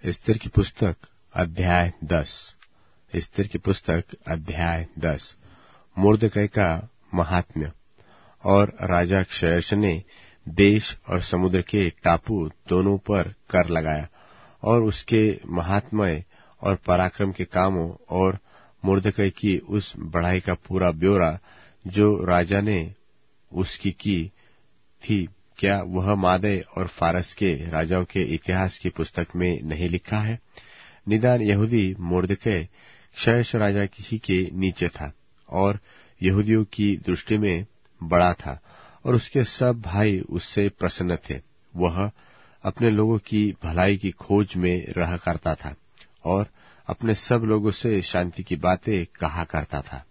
Esther की पुस्तक अध्याय 10। एस्तेर की पुस्तक अध्याय 10। मुर्दकै का महात्म्य। और राजा क्षयश ने देश और समुद्र के टापू दोनों पर कर लगाया, और उसके महात्म्य और पराक्रम के कामों और मुर्दकै की उस बढ़ाई का पूरा ब्यौरा जो राजा ने उसकी की थी, क्या वह मादे और फारस के राजाओं के इतिहास की पुस्तक में नहीं लिखा है? निदान यहूदी मुर्दकै क्षयश राजा किसी के नीचे था और यहूदियों की दृष्टि में बड़ा था, और उसके सब भाई उससे प्रसन्न थे। वह अपने लोगों की भलाई की खोज में रहा करता था और अपने सब लोगों से शांति की बातें कहा करता था।